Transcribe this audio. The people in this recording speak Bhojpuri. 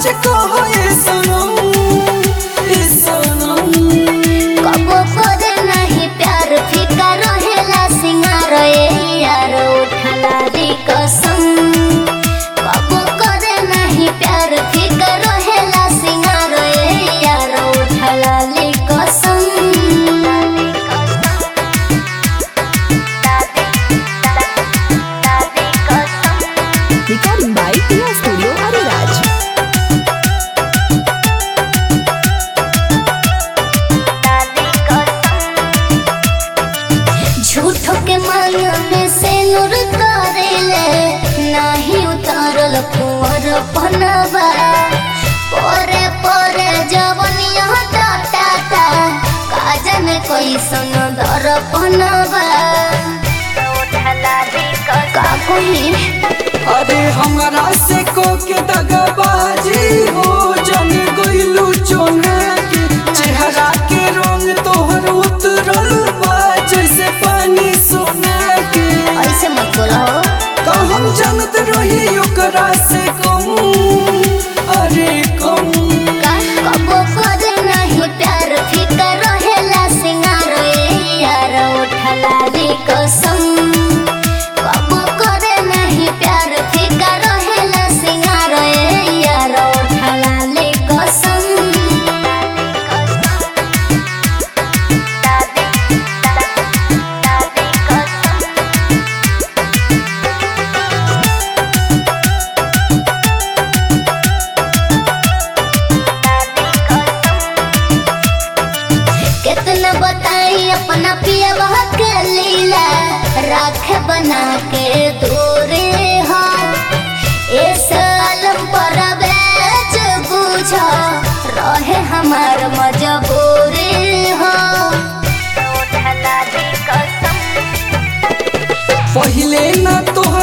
सच कहो ये सनम कबो करे नहीं प्यार फीका रहेला सिंगार ए यार उठला दी कसम कबो करे नहीं प्यार फीका रहेला सिंगार ए यार उठला दी कसम Recording by Tia Studio Ariraj. झूठो के मन में से नूर करेले नाही उतारल कुंवर पनवा पोरे पोरे जवनिया टाटा काजन कोई सन दर पनवा का कोई अरे हमरा से को के दगाबाजी हो जन गइलू चोना के चेहरा के रंग तोहर उतरल बा जैसे पानी सोना के ऐसे मत बोलो का हम जानत रही ओकरा से कम अरे कम कबो करे नहीं प्यार फीका रहेला सिंगार ए यार उठला दी कसम कबो करे नहीं प्यार फीका रहेला सिंगार ए यार उठला दी कसम कितना बताई अपना पिया के लीला राख बना के दूरे हो इस आलम पर बेच बुझ रहे हमार मजबूरी हो पहिले ना तो